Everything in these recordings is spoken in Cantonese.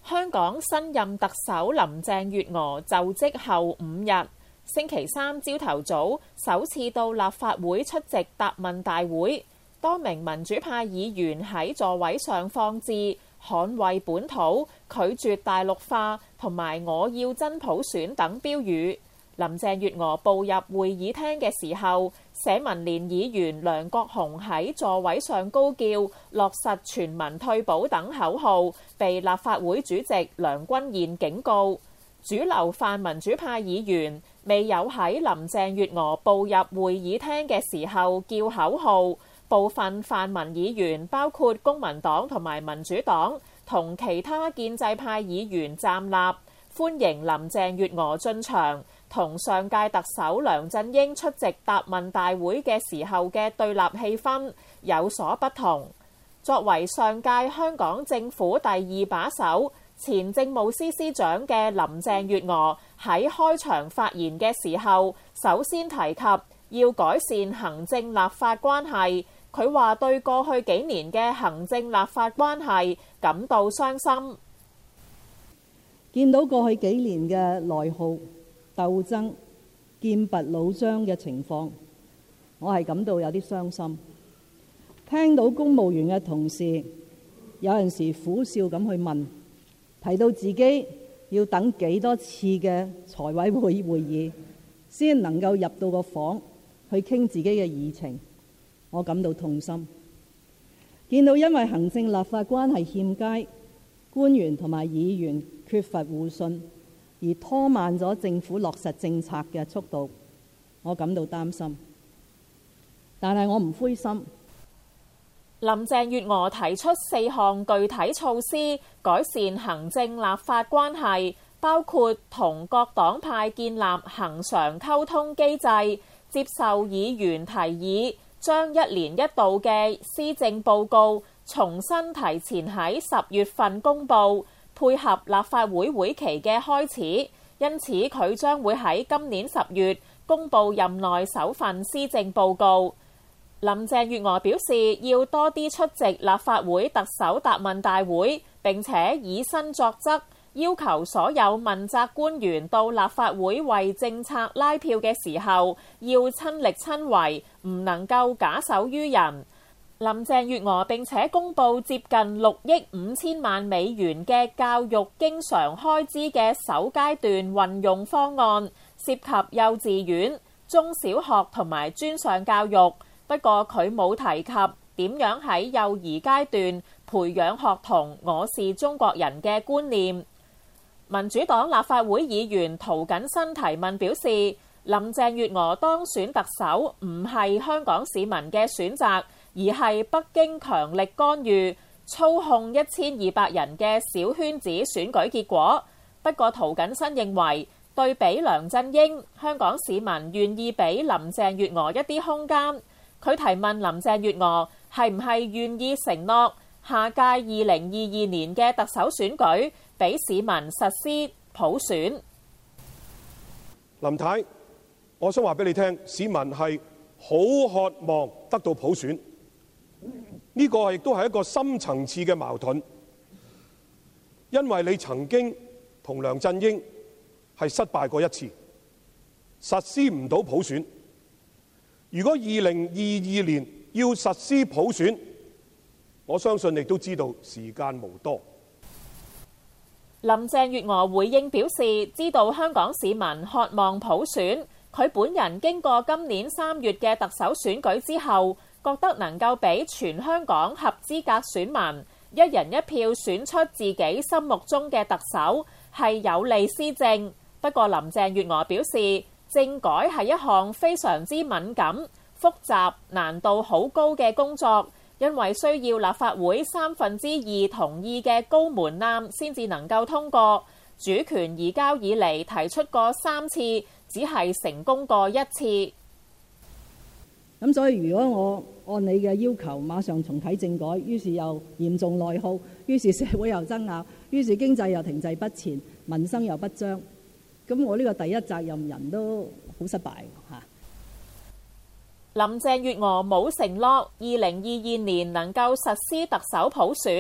香港新任特首林鄭月娥就職後5日，星期三朝頭早首次到立法會出席答問大會，多名民主派議員喺座位上放置捍衛本土、拒絕大陸化同埋我要真普選等標語。林鄭月娥步入會議廳嘅時候，社民連議員梁國雄喺座位上高叫落實全民退保等口號，被立法會主席梁君彥警告。主流泛民主派議員未有喺林鄭月娥步入會議廳嘅時候叫口號，部分泛民議員包括公民黨同埋民主黨同其他建制派議員站立，歡迎林鄭月娥進場，同上屆特首梁振英出席答問大會嘅時候嘅對立氣氛有所不同。作為上屆香港政府第2把手、前政務司司長嘅林鄭月娥喺開場發言嘅時候，首先提及要改善行政立法關係。佢話對過去幾年嘅行政立法關係感到傷心， 見到過去幾年嘅內耗、鬥爭、劍拔弩張嘅情況，我係感到有啲傷心。聽到公務員嘅同事有陣時苦笑咁去問，提到自己要等幾多次嘅財委會會議先能夠入到個房去傾自己嘅議程，我感到痛心。見到因為行政立法關係欠佳，官員同埋議員缺乏互信，而拖慢咗政府落實政策嘅速度，我感到擔心。但係我唔灰心。 林鄭月娥提出4項具體措施改善行政立法關係，包括同各黨派建立恆常溝通機制，接受議員提議，將1年1度嘅施政報告重新提前喺10月份公佈，配合立法會會期嘅開始。因此，佢將會喺今年10月公佈任內首份施政報告。林鄭月娥表示，要多啲出席立法會特首答問大會，並且以身作則，要求所有問責官員到立法會為政策拉票嘅時候，要親力親為，唔能夠假手於人。林鄭月娥並且公布接近6億5千萬美元嘅教育經常開支嘅首階段運用方案，涉及幼稚園、中小學同埋專上教育。不過佢冇提及點樣喺幼兒階段培養學童我是中國人嘅觀念。民主黨立法會議員涂謹申提問表示，林鄭月娥當選特首唔係香港市民嘅選擇，而係北京強力干預操控1200人嘅小圈子選舉結果。不過涂謹申認為，對比梁振英，香港市民願意俾林鄭月娥一啲空間。佢提問林鄭月娥係唔係願意承諾下屆2022年嘅特首選舉俾市民實施普選。 林太，我想話俾你聽，市民係好渴望得到普選，呢個亦都係一個深層次嘅矛盾，因為你曾經同梁振英係失敗過一次，實施唔到普選。如果2022年要實施普選，我相信亦都知道時間無多。 林鄭月娥回應表示，知道香港市民渴望普選，佢本人經過今年3月嘅特首選舉之後，覺得能夠俾全香港合資格選民一人一票選出自己心目中嘅特首，係有利施政。不過林鄭月娥表示，政改係一項非常之敏感、複雜、難度好高嘅工作，因為需要立法會2/3同意嘅高門檻先至能夠通過。主權移交以嚟提出過3次，只係成功過1次。 咁所以如果我按你嘅要求馬上重啟政改，於是又嚴重內耗，於是社會又爭拗，於是經濟又停滯不前，民生又不彰，咁我呢個第一責任人都好失敗嚇。 林鄭月娥冇承諾2022年能夠實施特首普選，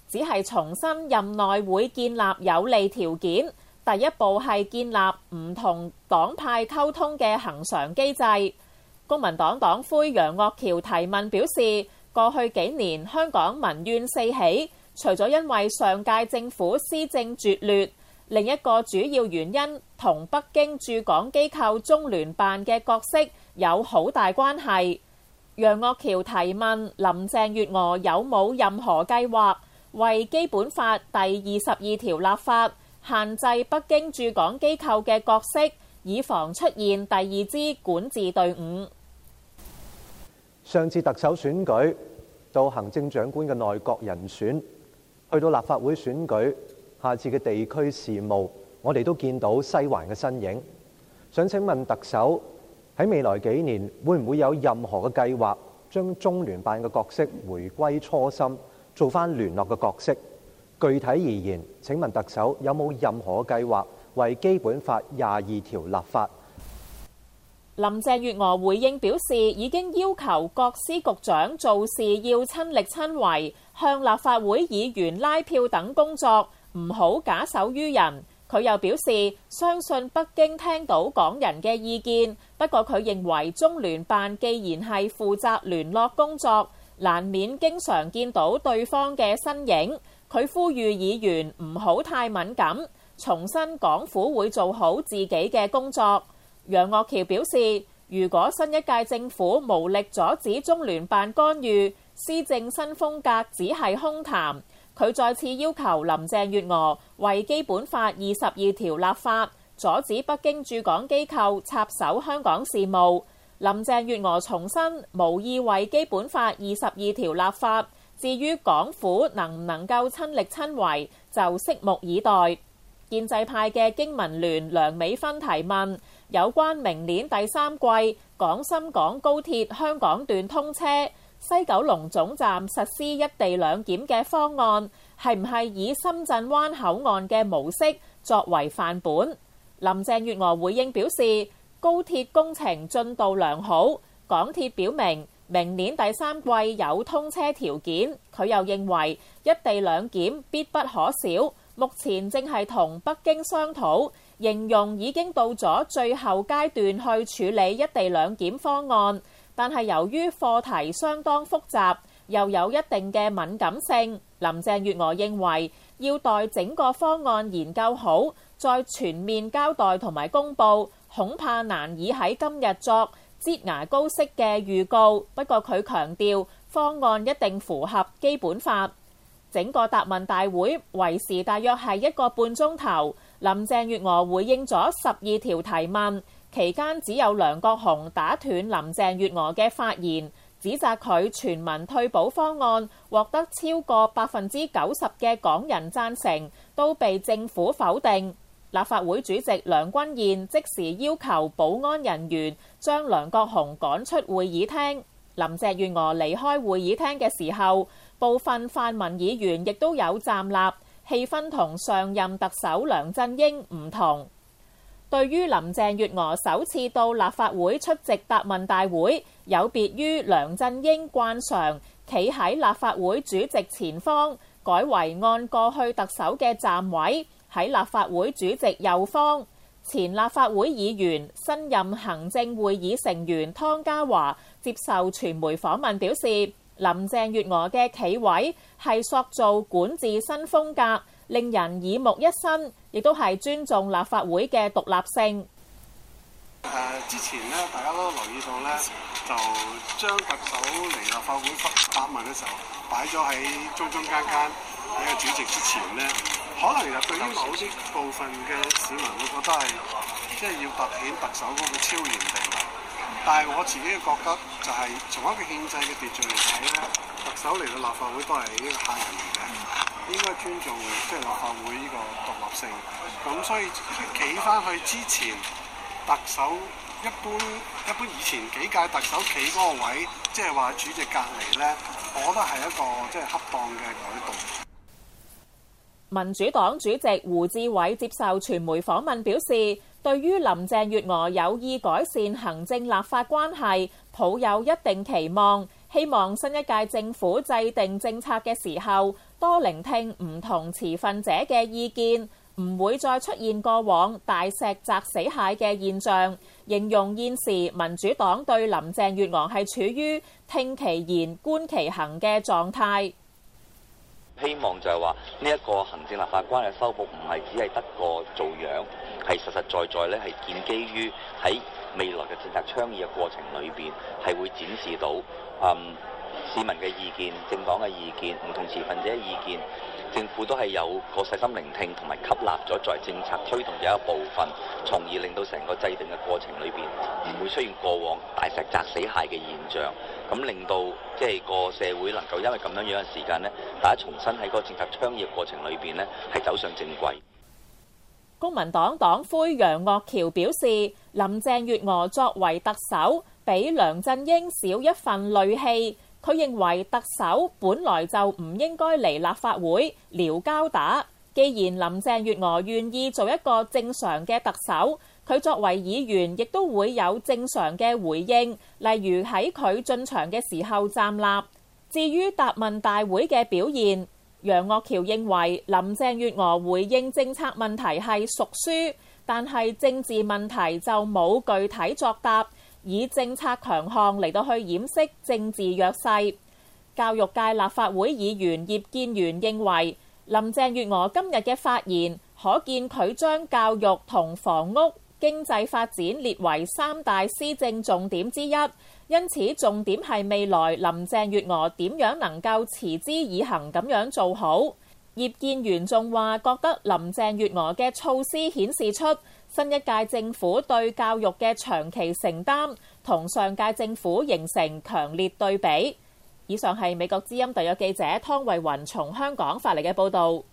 只係重申任內會建立有利條件，第一步係建立唔同黨派溝通嘅恆常機制。公民黨黨魁楊岳橋提問表示，過去幾年香港民怨四起，除咗因為上屆政府施政拙劣，另一個主要原因同北京駐港機構中聯辦嘅角色有好大關係。楊岳橋提問林鄭月娥有冇任何計劃為基本法第22條立法，限制北京駐港機構嘅角色，以防出現第二支管治隊伍。 上次特首選舉到行政長官嘅內閣人選，去到立法會選舉，下次嘅地區事務，我哋都見到西環嘅身影。想請問特首喺未來幾年會唔會有任何嘅計劃，將中聯辦嘅角色回歸初心，做返聯絡嘅角色？具體而言，請問特首有冇任何計劃為基本法22條立法？ 林鄭月娥回應表示，已經要求各司局長做事要親力親為，向立法會議員拉票等工作唔好假手於人。佢又表示，相信北京聽到港人嘅意見，不過佢認為中聯辦既然係負責聯絡工作，難免經常見到對方嘅身影。佢呼籲議員唔好太敏感，重申港府會做好自己嘅工作。楊岳橋表示，如果新一屆政府無力阻止中聯辦干預，施政新風格只係空談。佢再次要求林鄭月娥為基本法22條立法，阻止北京駐港機構插手香港事務。林鄭月娥重申無意為基本法22條立法，至於港府能唔能夠親力親為，就拭目以待。建制派嘅經民聯梁美芬提問，有關明年第3季廣深港高鐵香港段通車，西九龍總站實施一地兩檢嘅方案，係唔係以深圳灣口岸嘅模式作為範本？林鄭月娥回應表示，高鐵工程進度良好，港鐵表明明年第3季有通車條件。佢又認為一地兩檢必不可少，目前正係同北京商討，形容已經到咗最後階段去處理一地兩檢方案，但係由於課題相當複雜，又有一定嘅敏感性，林鄭月娥認為要待整個方案研究好，再全面交代同埋公佈，恐怕難以喺今日作擠牙膏式嘅預告。不過佢強調方案一定符合基本法。整個答問大會為時大約係1個半鐘頭，林鄭月娥回應咗12條提問，期間只有梁國雄打斷林鄭月娥嘅發言，指責佢全民退保方案獲得超過90%嘅港人贊成，都被政府否定。立法會主席梁君彥即時要求保安人員將梁國雄趕出會議廳。林鄭月娥離開會議廳嘅時候，部分泛民議員亦都有站立，氣氛同上任特首梁振英唔同。對於林鄭月娥首次到立法會出席答問大會，有別於梁振英慣常企喺立法會主席前方，改為按過去特首嘅站位喺立法會主席右方。前立法會議員、新任行政會議成員湯家驊接受傳媒訪問表示，林鄭月娥嘅企位係塑造管治新風格，令人耳目一新，亦都係尊重立法會嘅獨立性。 之前咧，大家都留意到咧，就將特首嚟立法會答問嘅時候擺咗喺中間喺個主席之前咧，可能就對於某啲部分嘅市民會覺得係即係要凸顯特首嗰個超然地位。但係我自己嘅覺得就係從一個憲制嘅秩序嚟睇咧，特首嚟到立法會都係呢個客人嚟嘅，應該尊重即係立法會呢個獨立性。咁所以企翻去之前，特首一般以前幾屆特首企嗰個位，即係話主席隔離咧，我覺得係一個即係恰當嘅改動。 民主黨主席胡志偉接受傳媒訪問表示，對於林鄭月娥有意改善行政立法關係，抱有一定期望，希望新一屆政府制定政策嘅時候， 多聆聽唔同持份者嘅意見，唔會再出現過往大石砸死蟹嘅現象。形容現時民主黨對林鄭月娥係處於聽其言觀其行嘅狀態。 希望就係話呢一個行政立法關係修復唔係只係得個做樣，係實實在在咧係建基於喺未來嘅政策倡議嘅過程裏邊係會展示到市民嘅意見、政黨嘅意見、唔同持份者嘅意見，政府都係有個細心聆聽同埋吸納咗作為政策推動嘅一部分，從而令到成個制定嘅過程裏邊唔會出現過往大石砸死蟹嘅現象，咁令到即係個社會能夠因為咁樣樣嘅時間呢，大家重新喺個政策倡議嘅過程裏邊呢，係走上正軌。 公民黨黨魁楊岳橋表示，林鄭月娥作為特首，比梁振英少一份戾氣。佢認為特首本來就唔應該嚟立法會撩交打。既然林鄭月娥願意做一個正常嘅特首，佢作為議員亦都會有正常嘅回應，例如喺佢進場嘅時候站立。至於答問大會嘅表現，楊岳橋認為林鄭月娥回應政策問題係熟書，但係政治問題就冇具體作答，以政策強項嚟到去掩飾政治弱勢。教育界立法會議員葉建源認為，林鄭月娥今日嘅發言可見佢將教育同房屋、經濟發展列為3大施政重點之一，因此重點係未來林鄭月娥點樣能夠持之以恆咁樣做好。葉建源仲話覺得林鄭月娥嘅措施顯示出新一屆政府對教育嘅長期承擔，同上屆政府形成強烈對比。以上係美國之音特約記者湯慧雲從香港發嚟嘅報導。